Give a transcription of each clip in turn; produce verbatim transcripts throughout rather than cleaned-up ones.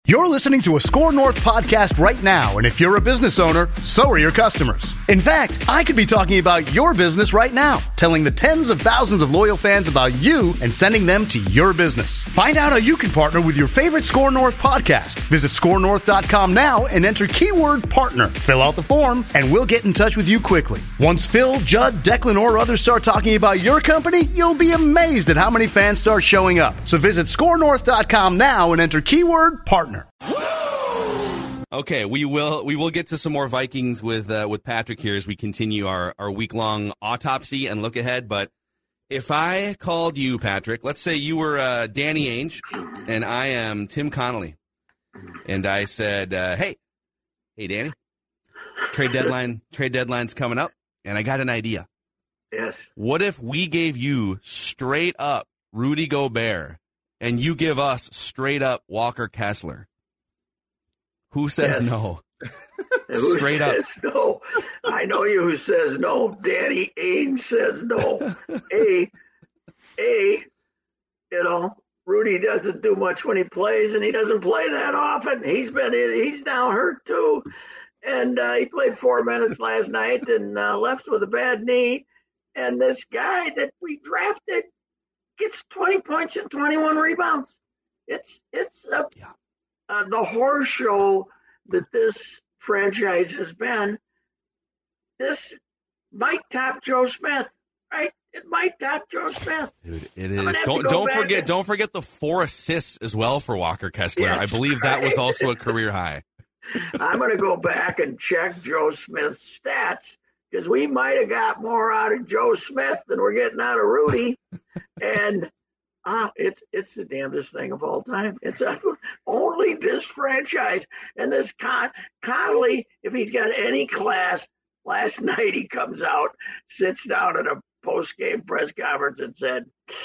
You're listening to a Score North podcast right now, and if you're a business owner, so are your customers. In fact, I could be talking about your business right now, telling the tens of thousands of loyal fans about you and sending them to your business. Find out how you can partner with your favorite Score North podcast. Visit score north dot com now and enter keyword partner. Fill out the form, and we'll get in touch with you quickly. Once Phil, Judd, Declan, or others start talking about your company, you'll be amazed at how many fans start showing up. So visit score north dot com now and enter keyword partner. Okay, we will we will get to some more Vikings with uh, with Patrick here as we continue our, our week-long autopsy and look ahead. But if I called you, Patrick, let's say you were uh, Danny Ainge and I am Tim Connolly, and I said, uh, hey, hey, Danny, trade deadline, trade deadline's coming up, and I got an idea. Yes. What if we gave you straight up Rudy Gobert and you give us straight up Walker Kessler? Who says yes. no? Who Straight says up. No? I know you who says no. Danny Ainge says no. A, A, you know, Rudy doesn't do much when he plays, and he doesn't play that often. He's been in, he's now hurt too. And uh, he played four minutes last night and uh, left with a bad knee. And this guy that we drafted gets twenty points and twenty-one rebounds. It's, it's a. Yeah. Uh, the horror show that this franchise has been, this might top Joe Smith, right? It might top Joe Smith. Dude, it is. Don't don't forget and... don't forget the four assists as well for Walker Kessler. Yes, I believe right? that was also a career high. I'm going to go back and check Joe Smith's stats because we might have got more out of Joe Smith than we're getting out of Rudy. and Ah, it's it's the damnedest thing of all time. It's uh, only this franchise and this Con- Connolly, if he's got any class, last night he comes out, sits down at a post-game press conference and said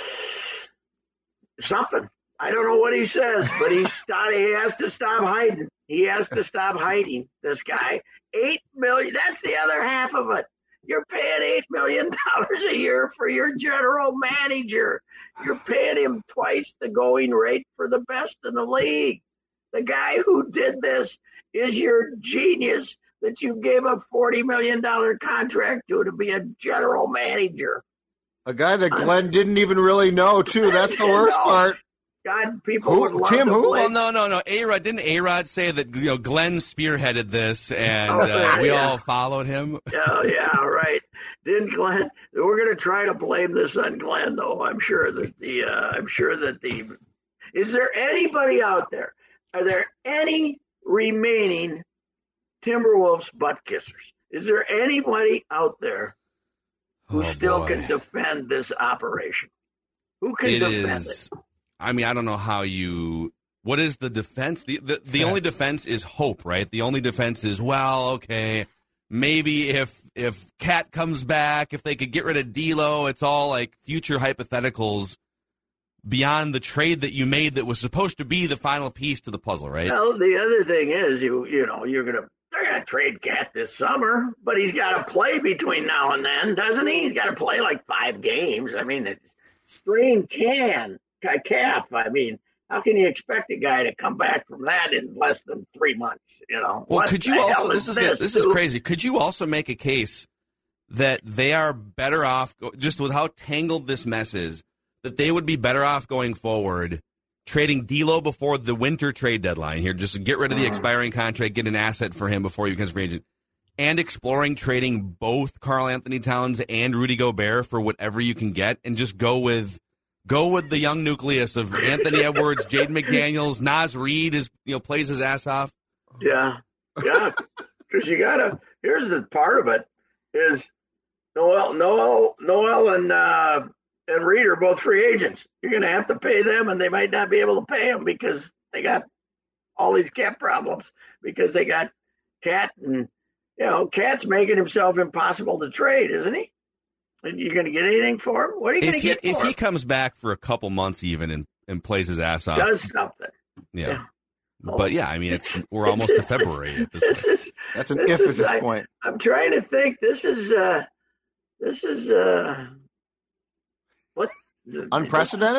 something. I don't know what he says, but he, start, he has to stop hiding. He has to stop hiding, this guy. Eight million, that's the other half of it. You're paying eight million dollars a year for your general manager. You're paying him twice the going rate for the best in the league. The guy who did this is your genius that you gave a forty million dollars contract to to be a general manager. A guy that Glenn didn't even really know, too. That's the worst part. God, people who, would love Tim, to who? play. Well, no, no, no. A-Rod, didn't A-Rod say that, you know, Glenn spearheaded this and Oh, uh, we yeah. all followed him? Yeah, yeah, right. Didn't Glenn? We're going to try to blame this on Glenn, though. I'm sure that the. Uh, I'm sure that the. Is there anybody out there? Are there any remaining Timberwolves butt kissers? Is there anybody out there who Oh, still boy. can defend this operation? Who can It defend is. it? I mean, I don't know how you. What is the defense? The the, the only defense is hope, right? The only defense is, well, okay, maybe if if Cat comes back, if they could get rid of D'Lo, it's all like future hypotheticals beyond the trade that you made that was supposed to be the final piece to the puzzle, right? Well, the other thing is, you you know, you're gonna they're gonna trade Cat this summer, but he's got to play between now and then, doesn't he? He's got to play like five games. I mean, it's strained can calf. I mean, how can you expect a guy to come back from that in less than three months? You know. Well, What could the you hell also? This is this, this is dude? crazy. Could you also make a case that they are better off, just with how tangled this mess is, that they would be better off going forward, trading D'Lo before the winter trade deadline here, just to get rid of the expiring contract, get an asset for him before he becomes free agent, and exploring trading both Karl Anthony Towns and Rudy Gobert for whatever you can get, and just go with go with the young nucleus of Anthony Edwards, Jaden McDaniels, Naz Reid is you know plays his ass off. Yeah, yeah. Because you gotta. Here's the part of it is Noel, Noel, Noel, and uh, and Reed are both free agents. You're gonna have to pay them, and they might not be able to pay them because they got all these cap problems because they got Cat and you know Cat's making himself impossible to trade, isn't he? And you're going to get anything for him? What are you going to If he, get for if him? he comes back for a couple months even and, and plays his ass off, Does something. yeah. Yeah. But yeah, I mean, it's we're almost to February at this This point. is That's an this if at is, this I, point. I'm trying to think. This is uh, this is uh, what Unprecedented?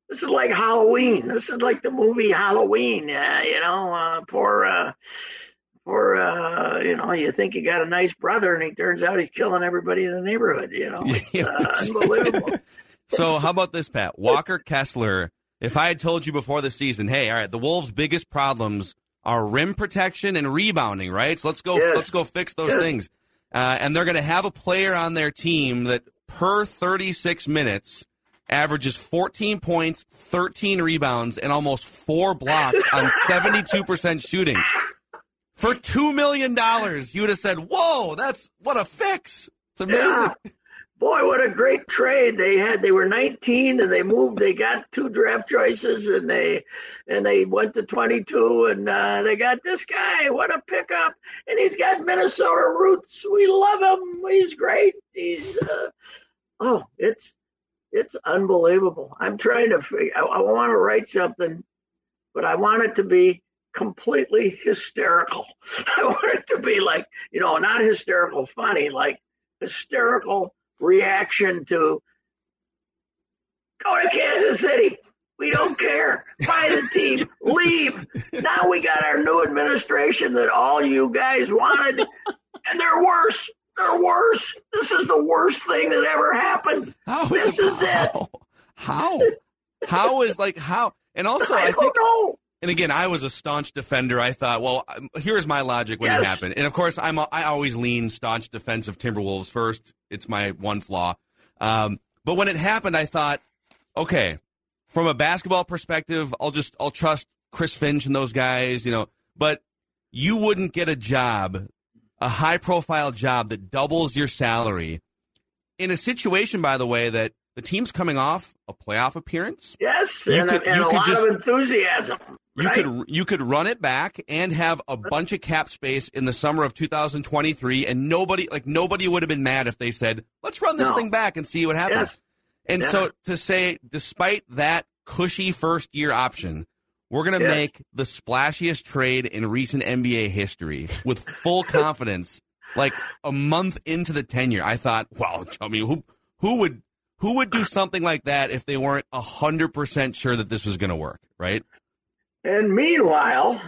This is like Halloween. This is like the movie Halloween. Uh, you know, uh, poor, uh, poor, uh, you know, you think you got a nice brother, and he turns out he's killing everybody in the neighborhood. You know, it's uh, unbelievable. So how about this, Pat? Walker Kessler. If I had told you before the season, hey, all right, the Wolves' biggest problems are rim protection and rebounding, right? So let's go, yes. let's go fix those yes. things. Uh, and they're going to have a player on their team that per thirty-six minutes averages fourteen points, thirteen rebounds, and almost four blocks on seventy-two percent shooting. For two million dollars, you would have said, whoa, that's what a fix. It's amazing. Yeah. Boy, what a great trade they had. They were nineteen and they moved. They got two draft choices and they and they went to twenty-two and uh, they got this guy. What a pickup! And he's got Minnesota roots. We love him. He's great. He's uh, oh, it's it's unbelievable. I'm trying to figure. I, I want to write something, but I want it to be completely hysterical. I want it to be like, you know, not hysterical funny, like hysterical reaction to go to Kansas City. We don't care. Buy the team. Leave. Now we got our new administration that all you guys wanted, and they're worse. They're worse. This is the worst thing that ever happened. How this is is it. How? How is like how? And also, I, I don't think. know. And again, I was a staunch defender. I thought, well, here's my logic when yes. it happened. And of course, I'm a, I always lean staunch defense of Timberwolves first. It's my one flaw. Um, but when it happened, I thought, okay, from a basketball perspective, I'll just I'll trust Chris Finch and those guys, you know. But you wouldn't get a job, a high profile job that doubles your salary in a situation, by the way, that the team's coming off a playoff appearance. Yes, you and, could, a, and you a could lot just, of enthusiasm. You right? could you could run it back and have a bunch of cap space in the summer of two thousand twenty-three, and nobody like nobody would have been mad if they said, "Let's run this no. thing back and see what happens." Yes. And yeah. so to say, despite that cushy first year option, we're going to yes. make the splashiest trade in recent N B A history with full confidence. Like a month into the tenure, I thought, well, I mean, who who would who would do something like that if they weren't a hundred percent sure that this was going to work, right? And meanwhile,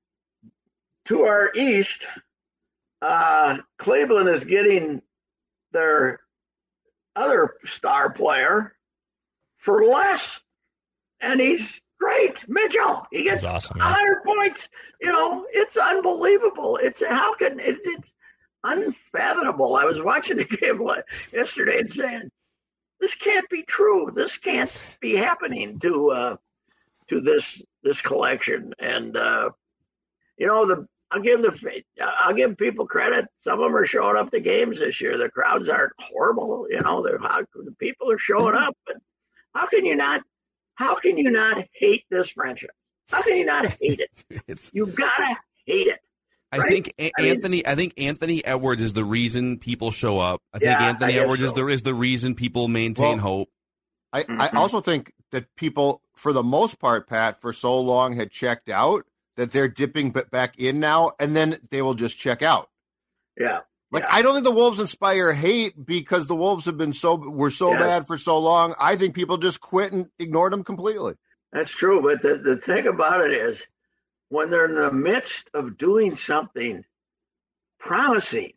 to our east, uh, Cleveland is getting their other star player for less, and he's great. Mitchell, he gets awesome, one hundred points. You know, it's unbelievable. It's how can it's, it's unfathomable. I was watching the game yesterday and saying, this can't be true. This can't be happening to uh, to this this collection. And uh, you know, the I'll give the I'll give people credit. Some of them are showing up to games this year. The crowds aren't horrible. You know, they're how, the people are showing up. But how can you not? How can you not hate this franchise? How can you not hate it? It's, you gotta hate it. I right? think a- I mean, Anthony. I think Anthony Edwards is the reason people show up. I think Yeah, Anthony I guess Edwards is so. the is the reason people maintain Well, hope. I, I Mhm. also think that people, for the most part, Pat, for so long had checked out that they're dipping b- back in now, and then they will just check out. Yeah. Like, Yeah. I don't think the Wolves inspire hate because the Wolves have been so were so Yes. bad for so long. I think people just quit and ignored them completely. That's true, but the, the thing about it is, when they're in the midst of doing something promising,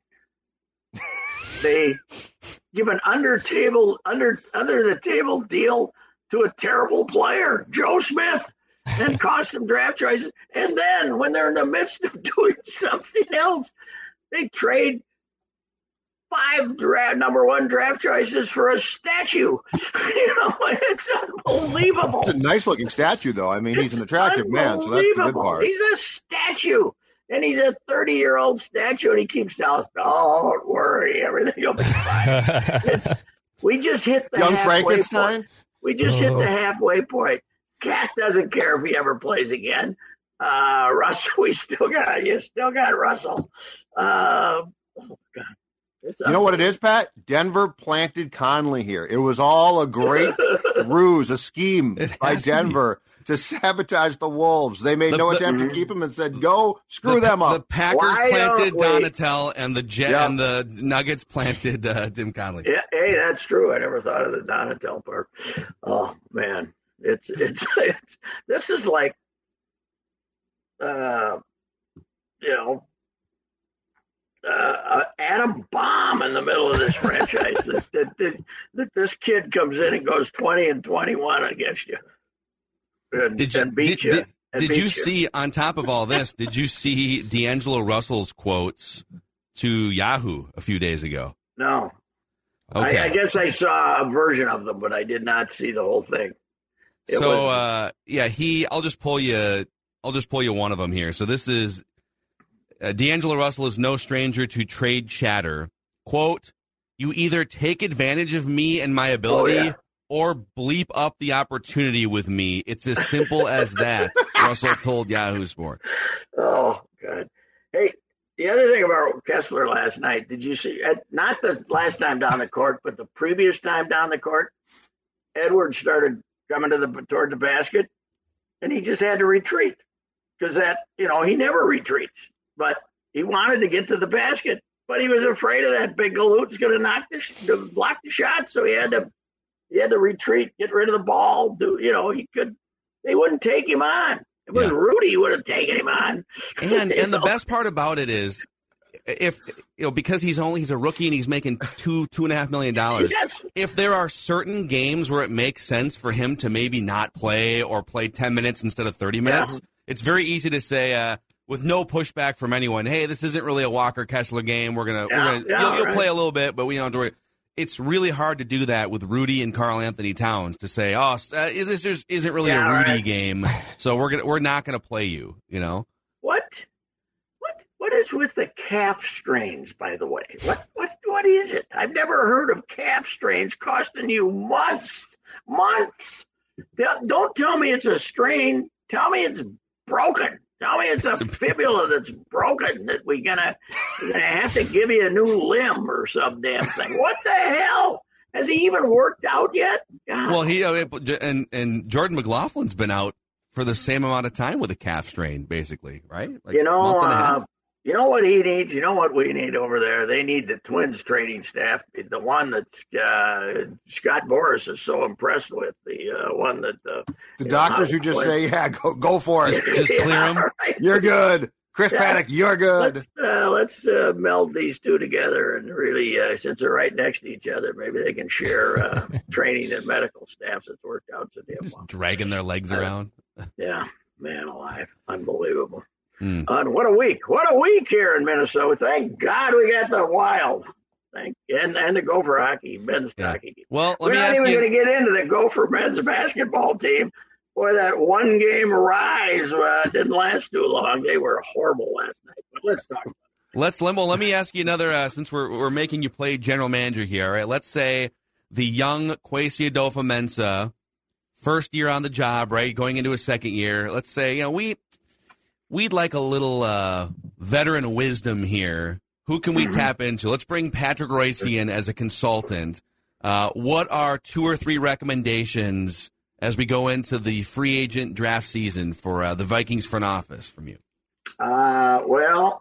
they give an under table under under the table deal to a terrible player, Joe Smith, and cost them draft choices. And then when they're in the midst of doing something else, they trade five draft number one draft choices for a statue. You know, it's unbelievable. It's a nice looking statue, though. I mean, he's an attractive man, so that's the good Unbelievable. part. He's a statue, and he's a thirty-year-old statue, and he keeps telling us, "Don't worry, everything will be fine." It's, we just hit the Young halfway Frankenstein? point. We just hit Oh. the halfway point. Cat doesn't care if he ever plays again. Uh, Russell, we still got you. Still got Russell. Uh, oh God. It's You know what it is, Pat? Denver planted Conley here. It was all a great ruse, a scheme It by has to be. Denver to sabotage the Wolves. They made The- no the- attempt to keep him and said, go, screw the, them The up. Packers Why planted don't we- Donatel, and the Jet Yeah. and the Nuggets planted uh, Tim Conley. Yeah, hey, that's true. I never thought of the Donatel part. Oh man, It's it's, it's this is like, uh, you know, uh, uh, atom bomb in the middle of this franchise. that, that, that that this kid comes in and goes twenty and twenty-one against you, and, Did you and beat did, you. did, and did beat you see, on top of all this, did you see D'Angelo Russell's quotes to Yahoo a few days ago? No. Okay. I, I guess I saw a version of them, but I did not see the whole thing. It so, was, uh, yeah, he. I'll just pull you. I'll just pull you one of them here. So this is uh, D'Angelo Russell is no stranger to trade chatter. Quote: "You either take advantage of me and my ability, Oh, yeah. or bleep up the opportunity with me. It's as simple as that." Russell told Yahoo Sports. Oh, God. Hey, the other thing about Kessler last night, did you see, not the last time down the court, but the previous time down the court, Edwards started coming to the toward the basket, and he just had to retreat because that, you know, he never retreats, but he wanted to get to the basket, but he was afraid of that big galoot was going to knock the, to block the shot, so he had to he had to retreat, get rid of the ball, do, you know, he could, they wouldn't take him on. If it was Yeah. Rudy, he would have taken him on. And You and the know? best part about it is, if you know, because he's only he's a rookie and he's making two two and a half million dollars. Yes. If there are certain games where it makes sense for him to maybe not play or play ten minutes instead of thirty minutes, Yeah. it's very easy to say uh, with no pushback from anyone, "Hey, this isn't really a Walker Kessler game. We're gonna Yeah, we're gonna yeah, you'll, you'll right. play a little bit, but we don't have to worry." It's really hard to do that with Rudy and Karl Anthony Towns to say, "Oh, uh, this just isn't really Yeah, a Rudy right. game, so we're gonna we're not gonna play you." You know. What? What? What is with the calf strains, by the way? What? What? What is it? I've never heard of calf strains costing you months, months. Don't don't tell me it's a strain. Tell me it's broken. Tell me it's a fibula that's broken. That we gonna we're gonna have to give you a new limb or some damn thing. What the hell? Has he even worked out yet? God. Well, he uh, and and Jordan McLaughlin's been out for the same amount of time with a calf strain, basically, right? Like you know, month and a half. uh, you know what he needs. You know what we need over there. They need the Twins training staff, the one that uh, Scott Boras is so impressed with. The uh, one that uh, The you doctors know, who just Twins- say, yeah, go, go for it. Just clear 'em. right. You're good. Chris Yes. Paddock, you're good. Let's uh, let's uh, meld these two together and really, uh, since they're right next to each other, maybe they can share uh, training and medical staffs. It's worked out so damn Just well. dragging their legs Uh, around. Yeah, man alive, unbelievable. Mm. Uh, what a week! What a week here in Minnesota. Thank God we got the Wild. Thank and and the Gopher hockey, men's Yeah. hockey team. Well, let We're me not ask even you. going to get into the Gopher men's basketball team. Boy, that one game rise uh, didn't last too long. They were horrible last night. But let's talk. Let's Limbo. Let me ask you another. Uh, since we're we're making you play general manager here, all right? Let's say the young Kwesi Adolfo-Mensah, first year on the job, right, going into his second year. Let's say you know we we'd like a little uh, veteran wisdom here. Who can we tap into? Let's bring Patrick Royce in as a consultant. Uh, what are two or three recommendations as we go into the free agent draft season for uh, the Vikings front office from you? Uh, well,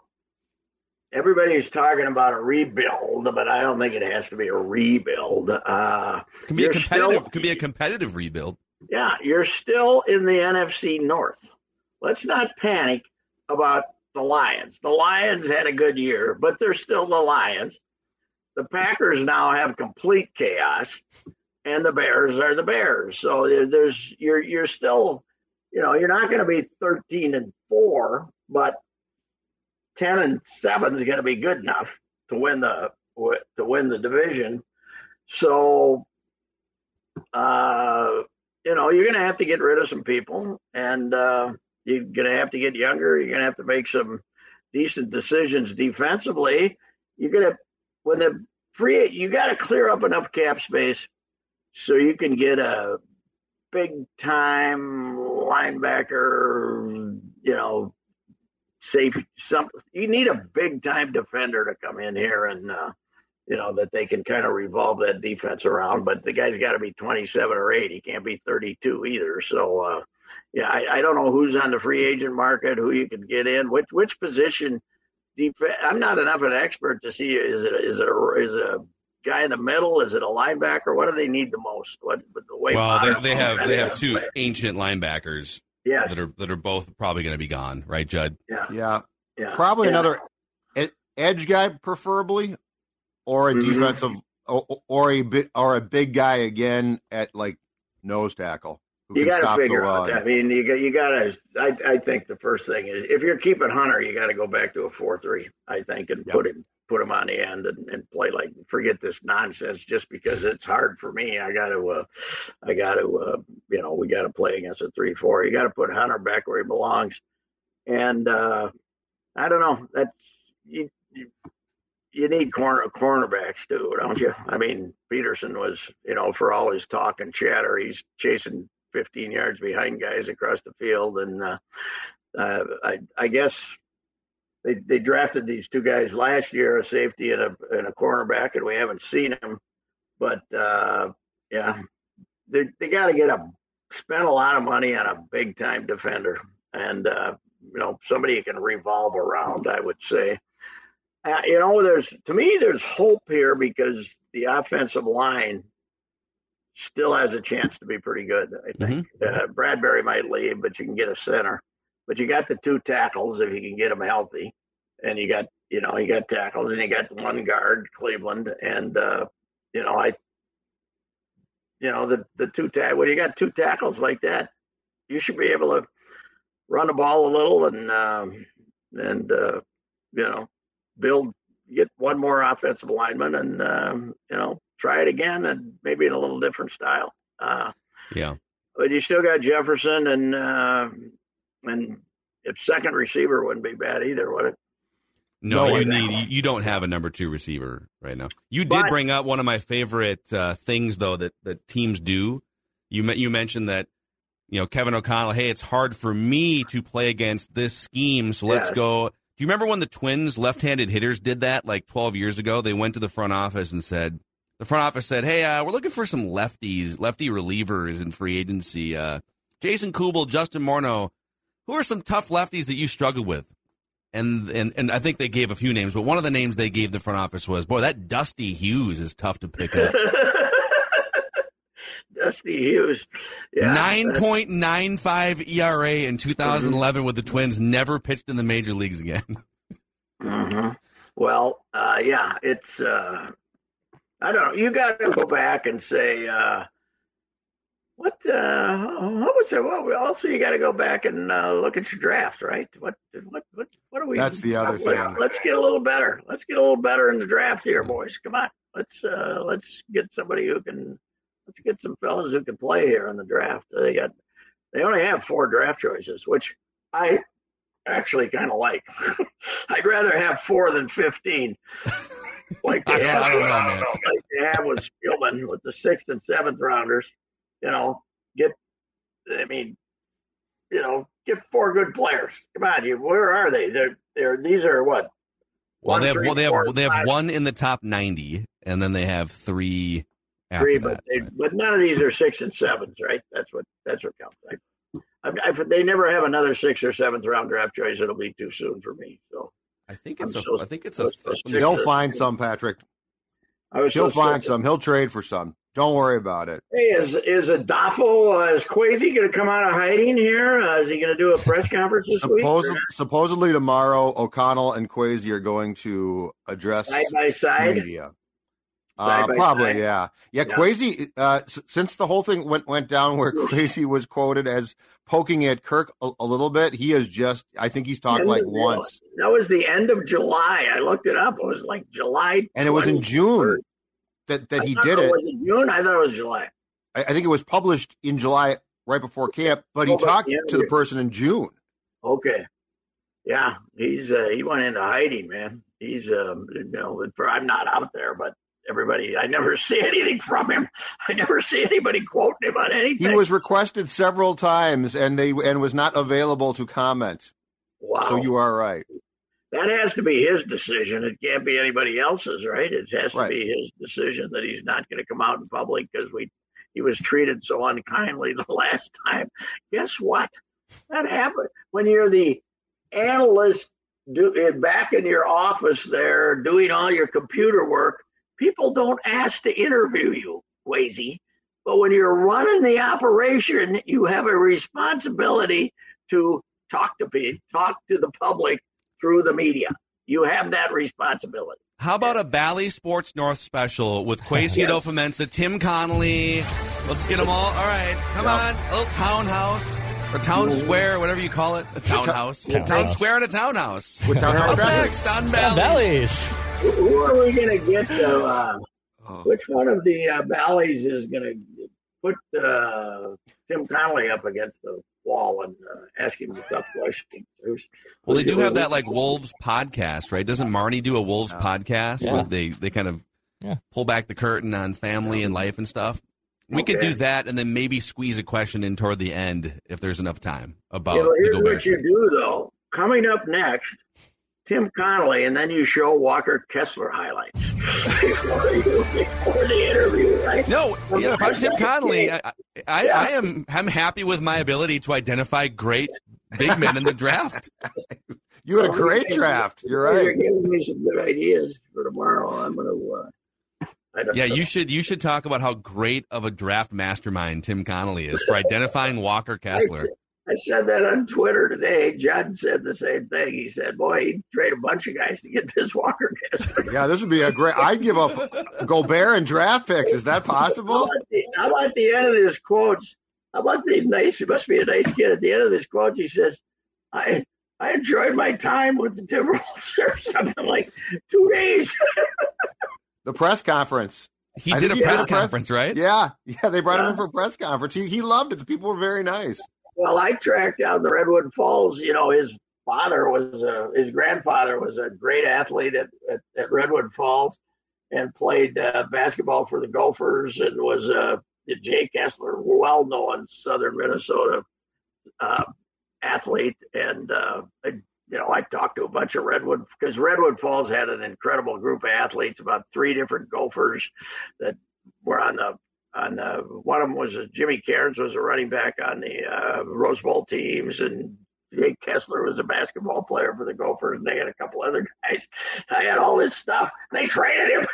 everybody's talking about a rebuild, but I don't think it has to be a rebuild. Uh, It can be a you're competitive. still- Could be a competitive rebuild. Yeah, you're still in the N F C North. Let's not panic about the Lions. The Lions had a good year, but they're still the Lions. The Packers now have complete chaos, and the Bears are the Bears. So there- there's you're you're still, you know, you're not going to be thirteen and four, but ten and seven is going to be good enough to win the to win the division. So, uh, you know, you're going to have to get rid of some people, and uh, you're going to have to get younger. You're going to have to make some decent decisions defensively. You're going to, when the free, you got to clear up enough cap space so you can get a big time linebacker, you know, safe. Some you need a big time defender to come in here and, uh, you know, that they can kind of revolve that defense around. But the guy's got to be twenty-seven or eight. He can't be thirty-two either. So, uh, yeah, I, I don't know who's on the free agent market, who you can get in, which which position. Def- I'm not enough of an expert to see is it is it a, is it a guy in the middle? Is it a linebacker? What do they need the most? What with the way? Well, they, they have they have two ancient linebackers. Yes. that are that are both probably going to be gone, right, Judd? Yeah, Yeah, yeah. probably yeah. another ed- edge guy, preferably, or a Mhm. defensive, or, or a bit, or a big guy again at like nose tackle who You can got stop to the figure out. run. I mean, you got you got to. I I think the first thing is if you're keeping Hunter, you got to go back to a four three. I think and Yep. put him put him on the end and, and play like forget this nonsense just because it's hard for me. I got to uh, I got to uh, you know we got to play against a three four. You got to put Hunter back where he belongs. And uh, I don't know. That's you. you You need corner cornerbacks too, don't you? I mean, Peterson was, you know, for all his talk and chatter, he's chasing fifteen yards behind guys across the field, and uh, uh, I, I guess they they drafted these two guys last year, a safety and a and a cornerback, and we haven't seen them. But uh, yeah, they they got to get a spend a lot of money on a big time defender, and uh, you know, somebody you can revolve around. I would say. Uh, you know, there's to me, there's hope here because the offensive line still has a chance to be pretty good. I think mm-hmm. uh, Bradbury might leave, but you can get a center. But you got the two tackles if you can get them healthy, and you got you know you got tackles and you got one guard, Cleveland, and uh, you know I, you know the the two tack when you got two tackles like that, you should be able to run the ball a little and um, and uh, you know. build, get one more offensive lineman and, um, you know, try it again and maybe in a little different style. Uh, yeah. But you still got Jefferson and, uh, and if second receiver wouldn't be bad either, would it? No, No, you exactly. need, you don't have a number two receiver right now. You did But- bring up one of my favorite uh, things though, that, that teams do. You me- you mentioned that, you know, Kevin O'Connell, hey, it's hard for me to play against this scheme. So let's Yes. go. Do you remember when the Twins left-handed hitters did that like twelve years ago? They went to the front office and said, the front office said, hey, uh, we're looking for some lefties, lefty relievers in free agency. Uh, Jason Kubel, Justin Morneau, who are some tough lefties that you struggled with? And, and and I think they gave a few names, but one of the names they gave the front office was, boy, that Dusty Hughes is tough to pick up. Dusty Hughes. Yeah, nine point nine five E R A in two thousand eleven with the Twins, never pitched in the major leagues again. Mm-hmm. Well, uh, yeah, it's, uh, I don't know. You got to go back and say, uh, what, uh, what was it? Well, also, you got to go back and uh, look at your draft, right? What, what, what, what are we? That's the other let, thing. Let's get a little better. Let's get a little better in the draft here, boys. Come on. Let's, uh, let's get somebody who can, let's get some fellas who can play here in the draft. They got, they only have four draft choices, which I actually kind of like. I'd rather have four than fifteen. Like they I don't- have, I don't know, man. like they have with Spielman with the sixth and seventh rounders. You know, get. I mean, you know, get four good players. Come on, you. Where are they? They're they're these are what? Well, One, they have three, well, they have four, they have five, one in the top ninety, and then they have three after three, that. but they, right? but none of these are six and sevens, right? That's what that's what counts. I, I, I, they never have another sixth or seventh round draft choice. It'll be too soon for me. So I think it's I'm a. so- I think it's so- a. so let me- sick. He'll find some, Patrick. I was He'll so find sick. some. He'll trade for some. Don't worry about it. Hey, is is Adolfo, uh, is Quasi going to come out of hiding here? Uh, is he going to do a press conference this week? Suppos- or supposedly tomorrow, O'Connell and Quasi are going to address Side by side. media. Side Uh, by probably, side. yeah, yeah. Yeah. Quasi, uh, s- since the whole thing went went down, where Quasi was quoted as poking at Kirk a, a little bit, he has just. I think he's talked End like of once, July. That was the end of July. I looked it up. It was like July, and it was in June twenty-third. that that I he thought did it. Was it June? I thought it was July. I, I think it was published in July, right before camp, but he Oh, but talked yeah, to the yeah. person in June. Okay. Yeah, he's uh, he went into hiding, man. He's um, you know, for, I'm not out there, but everybody, I never see anything from him. I never see anybody quoting him on anything. He was requested several times, and they and was not available to comment. wow. So you are right. That has to be his decision. It can't be anybody else's, right? It has to Right. be his decision that he's not going to come out in public because we he was treated so unkindly the last time. Guess what? That happened when you're the analyst do, back in your office there doing all your computer work. people don't ask to interview you, Wazy. But when you're running the operation, you have a responsibility to talk to people, talk to the public through the media. You have that responsibility. How about a Bally Sports North special with Kwesi Yes. Adofamensa, Tim Connolly? Let's get them all. All right, come Yeah. on. A little townhouse or town square, whatever you call it. A townhouse. Townhouse. Town square and a townhouse. With townhouse Up traffic. next on Yeah, Bally. Valleys. Who who are we going to get to? Uh, Oh. which one of the uh, Valleys is going to put uh, Tim Connolly up against the wall and uh, ask him the tough questions? Who's- Well, they who's do gonna have that win? like Wolves podcast, right? Doesn't Marnie do a Wolves podcast Yeah. where they, they kind of Yeah. pull back the curtain on family and life and stuff? We could Okay. do that and then maybe squeeze a question in toward the end if there's enough time about Yeah, well, the here's Gobert. what you do, though. Coming up next, Tim Connolly, and then you show Walker Kessler highlights before, you, before the interview, right? No, yeah, if I'm Tim Connolly, I, I, I am I'm happy with my ability to identify great big men in the draft. You had a great draft. You're You're right. giving me some good ideas for tomorrow. I'm going to. Uh, I don't Yeah, know. you should you should talk about how great of a draft mastermind Tim Connolly is for identifying Walker Kessler. I said that on Twitter today. Judd said the same thing. He said, "Boy, he'd trade a bunch of guys to get this Walker Kessler." Yeah, this would be a great. I'd give up Gobert and draft picks. Is that How possible? about, the, how about the end of his quotes? How about the nice? He must be a nice kid. At the end of his quotes, he says, "I I enjoyed my time with the Timberwolves or something like two days." The press conference. He I did a think he press had a press- conference, right? Yeah, yeah. They brought him Yeah. in for a press conference. He he loved it. The people were very nice. Well, I tracked down the Redwood Falls. You know, his father was a, his grandfather was a great athlete at, at, at Redwood Falls and played uh, basketball for the Gophers and was uh, Jay Kessler, well-known Southern Minnesota uh, athlete. And, uh, I, you know, I talked to a bunch of Redwood because Redwood Falls had an incredible group of athletes, about three different Gophers that were on the On uh, one of them was uh, Jimmy Cairns was a running back on the uh, Rose Bowl teams, and Jake Kessler was a basketball player for the Gophers, and they had a couple other guys. I had all this stuff. They traded him,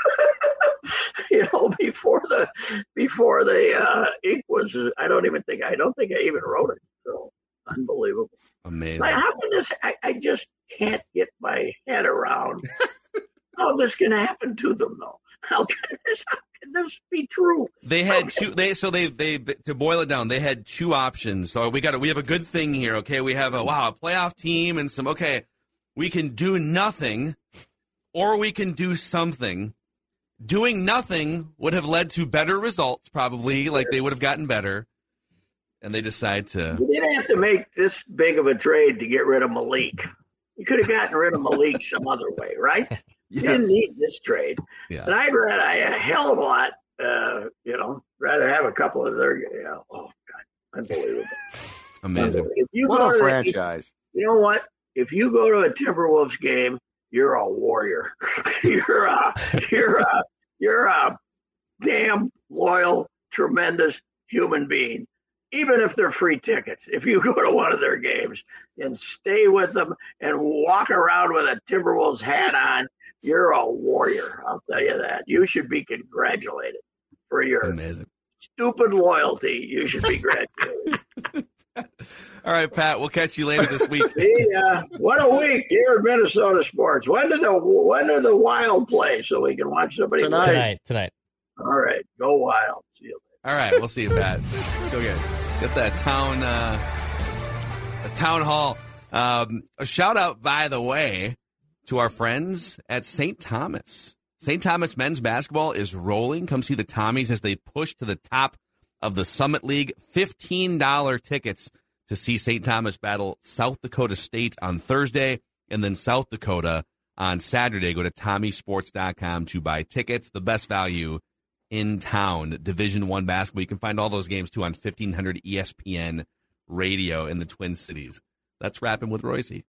you know, before the before the uh, ink was. I don't even think I don't think I even wrote it. So unbelievable. Amazing. Like, how can this? I, I just can't get my head around how this can happen to them, though. How can this? How can this be true? They had two. They so they they to boil it down. They had two options. So we got we have a good thing here. Okay, we have a wow a playoff team and some. Okay, we can do nothing, or we can do something. Doing nothing would have led to better results, probably. Like they would have gotten better, and they decide to. You didn't have to make this big of a trade to get rid of Malik. You could have gotten rid of Malik some other way, right? You Yes. didn't need this trade. Yeah. And I'd rather, I a hell of a lot, uh, you know, rather have a couple of their, you know, oh, God, unbelievable. Amazing. If you What go a to the- franchise. you know what? If you go to a Timberwolves game, you're a warrior. you're a, you're a, you're a damn loyal, tremendous human being. Even if they're free tickets, if you go to one of their games and stay with them and walk around with a Timberwolves hat on, you're a warrior. I'll tell you that. You should be congratulated for your Amazing. stupid loyalty. You should be congratulated. All right, Pat. We'll catch you later this week. See, uh, what a week here in Minnesota sports. When do the when do the Wild play so we can watch somebody Tonight. play? Tonight, tonight. All right, go Wild. See you later. All right, we'll see you, Pat. Let's go get get that town uh, a town hall. Um, a shout out, by the way, to our friends at Saint Thomas. Saint Thomas men's basketball is rolling. Come see the Tommies as they push to the top of the Summit League. fifteen dollars tickets to see Saint Thomas battle South Dakota State on Thursday, and then South Dakota on Saturday. Go to Tommy Sports dot com to buy tickets. The best value in town. Division One basketball. You can find all those games too on fifteen hundred E S P N radio in the Twin Cities. That's Rapping with Royce.